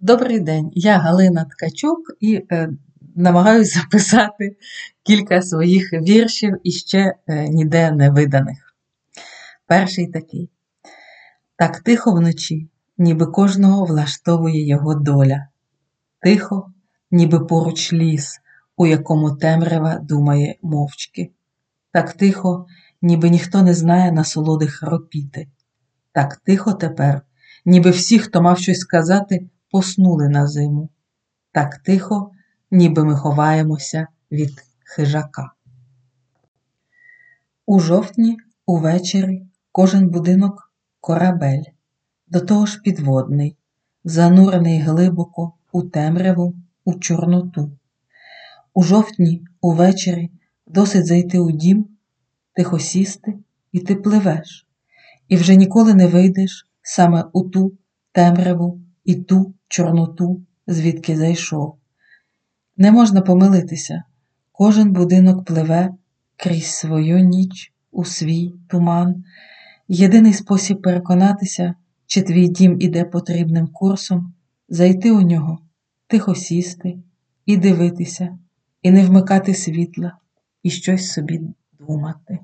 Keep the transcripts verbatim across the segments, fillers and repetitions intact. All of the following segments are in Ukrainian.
Добрий день, я Галина Ткачук і е, намагаюся записати кілька своїх віршів і ще е, ніде не виданих. Перший такий. Так тихо вночі, ніби кожного влаштовує його доля. Тихо, ніби поруч ліс, у якому темрява думає мовчки. Так тихо, ніби ніхто не знає насолоди хропіти. Так тихо тепер, ніби всі, хто мав щось сказати, поснули на зиму. Так тихо, ніби ми ховаємося від хижака. У жовтні, увечері, кожен будинок – корабель, до того ж підводний, занурений глибоко у темряву, у чорноту. У жовтні, увечері, досить зайти у дім, тихо сісти, і ти пливеш, і вже ніколи не вийдеш саме у ту темряву і ту чорноту, звідки зайшов. Не можна помилитися, кожен будинок пливе крізь свою ніч у свій туман. Єдиний спосіб переконатися, чи твій дім іде потрібним курсом, зайти у нього, тихо сісти і дивитися, і не вмикати світла, і щось собі думати.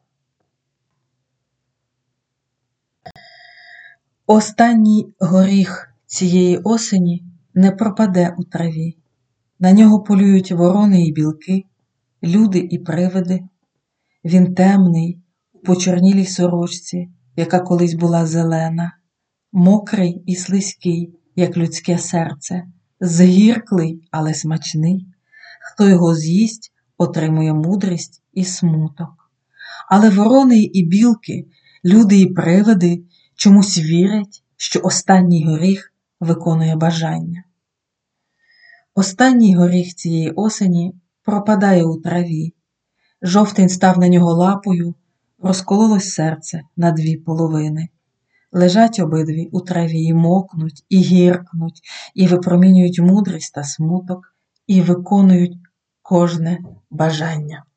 Останній горіх цієї осені не пропаде у траві. На нього полюють ворони і білки, люди і привиди. Він темний, у почорнілій сорочці, яка колись була зелена, мокрий і слизький, як людське серце, згірклий, але смачний. Хто його з'їсть, отримує мудрість і смуток. Але ворони і білки, люди і привиди чомусь вірять, що останній горіх виконує бажання. Останній горіх цієї осені пропадає у траві. Жовтень став на нього лапою, розкололось серце на дві половини. Лежать обидві у траві і мокнуть, і гіркнуть, і випромінюють мудрість та смуток, і виконують кожне бажання.